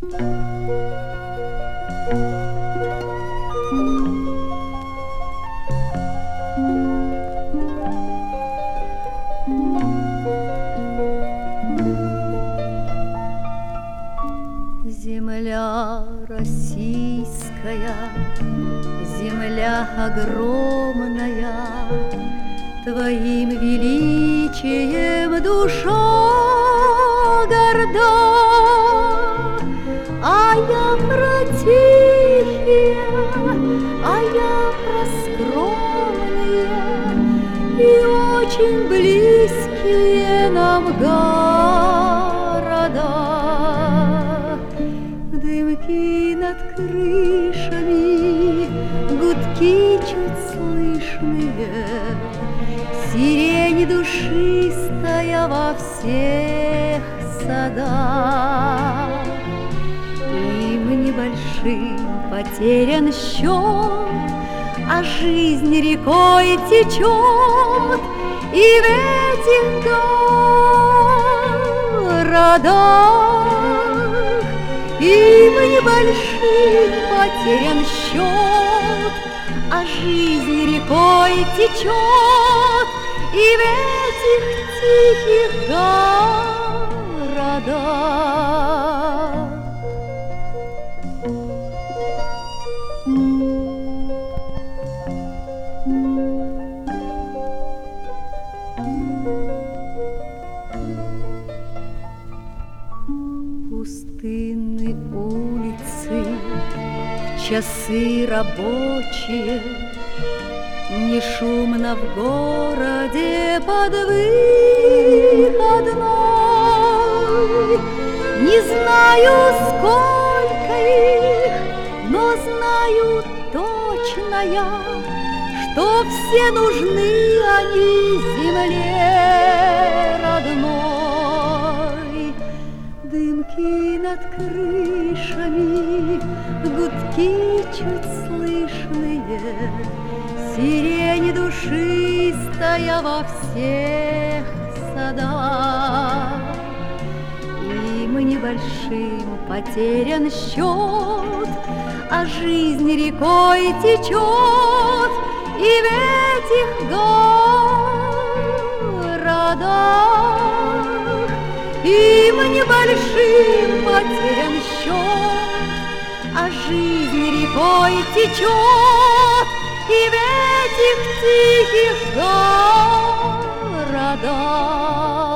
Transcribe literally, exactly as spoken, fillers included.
Земля российская, земля огромная, твоим величием душа горда, а я про тихие, а я про скромные и очень близкие нам города. Дымки над крышами, гудки чуть слышные, сирень душистая во всех садах. Им небольшим потерян счет, а жизнь рекой течет и в этих городах. Им небольшим потерян счет, а жизнь рекой течет и в этих тихих городах. Пустынны улицы в часы рабочие, не шумно в городе подвыходной. Не знаю, сколько их, но знаю точно я, что все нужны они земле родной. Дымки над крышами, гудки чуть слышные, сирень душистая во всех садах. Им небольшим потерян счет, а жизнь рекой течет и в этих городах. Им небольшим потерян счет, а жизнь рекой течет и в этих тихих городах.